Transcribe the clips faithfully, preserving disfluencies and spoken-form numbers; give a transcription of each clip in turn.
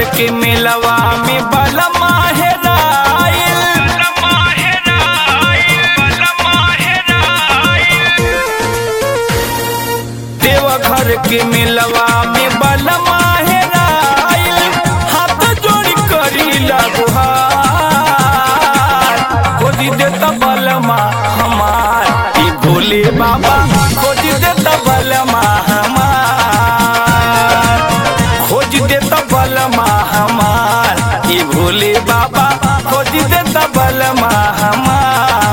के मेलवा में बलमा हेराइल। देवघर के मेलवा में बलमा हेराइल, हाथ जोड़ी करीला गुहार। खोजी देता बलमा हमार ई भोले बाबा, खोजी देता बलमा हमार, खोज देता बलमा हमार ई भोले बाबा, खोज देता बलमा हमार।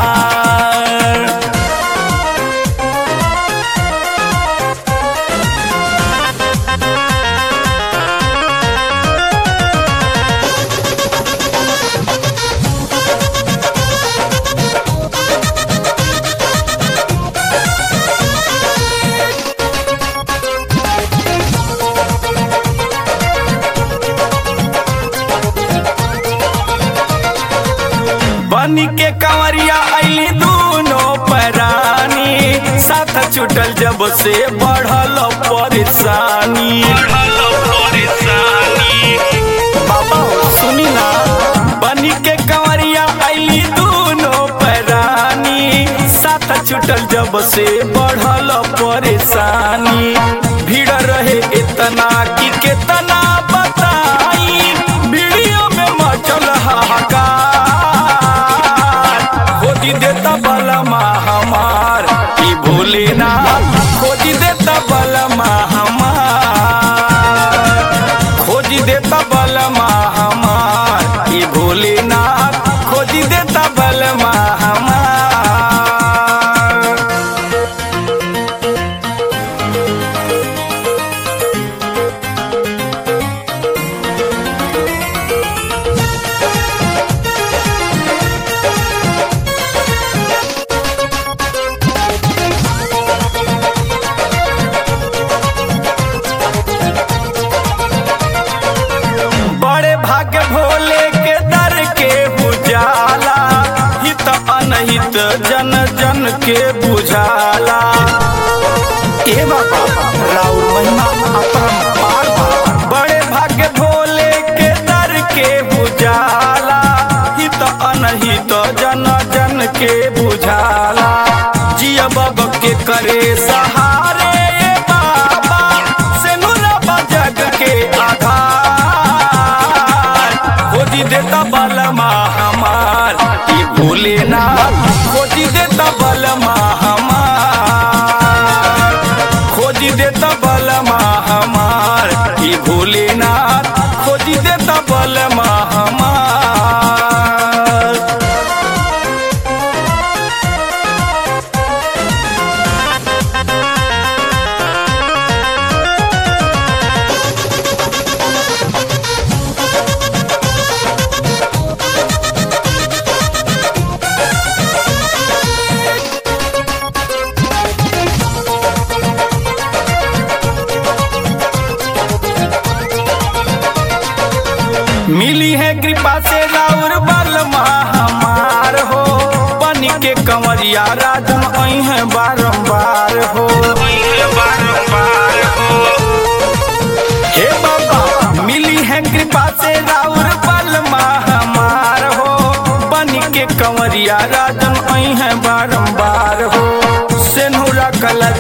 बनी के कंवरिया अली दोनों परानी, साथ छुटल जब से बढ़ल परेशानी। बाबा सुनी ना, बनी के कंवरिया अली दोनों परानी, साथ छुटल जब से बढ़ल परेशानी। भीड़ रहे इतना कि कितना बताई, वीडियो में मचल हाहाकार। खोजी देता बलमा हमार ई भोलेनाथ, खोजी देता बलमा हमार, खोजी देता बलमा हमार ई भोलेनाथ, खोजी देता बलमा हमार। बड़े भाग्य भोले के दर के बुझाला, हित अनहित जन जन के बुझाला। ए बाबा राउर महिमा अपरंपार बा। बड़े भाग्य भोले के दर के बुझाला, हित अनहित जन जन के बुझाला। जिया बाबा के करे सहारे ए बाबा, से नुरबा जग के आधार। खोजी देता बलमा हमार ई भोलेनाथ, खोजी देता बलमा हमार, खोजी देता बलमा हमार ई भोलेनाथ, खोजी देता बलमा हमार। मिली है कृपा से राउर बलमा हमार हो, बनी के कंवरिया राजन आई है बारंबार हो। हे बाबा मिली है कृपा से राउर बलमा हमार हो, बनी के कंवरिया राजन आई है बारंबार हो। सेनुरा कलर